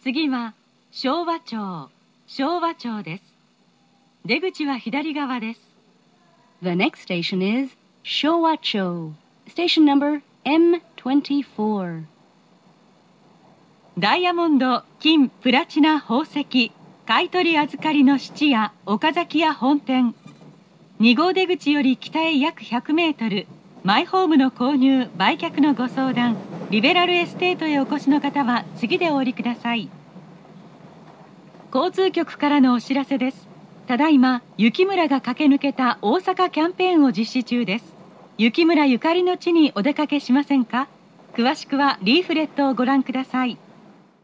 次は昭和町です。出口は左側です。 The next station is Showa-cho. Station number M24. ダイヤモンド、金、プラチナ、宝石、買取預かりの質屋、岡崎屋本店。2号出口より北へ約100メートル。マイホームの購入、売却のご相談、リベラルエステートへお越しの方は次でお降りください。交通局からのお知らせです。ただいま、雪村が駆け抜けた大阪キャンペーンを実施中です。雪村ゆかりの地にお出かけしませんか？詳しくはリーフレットをご覧ください。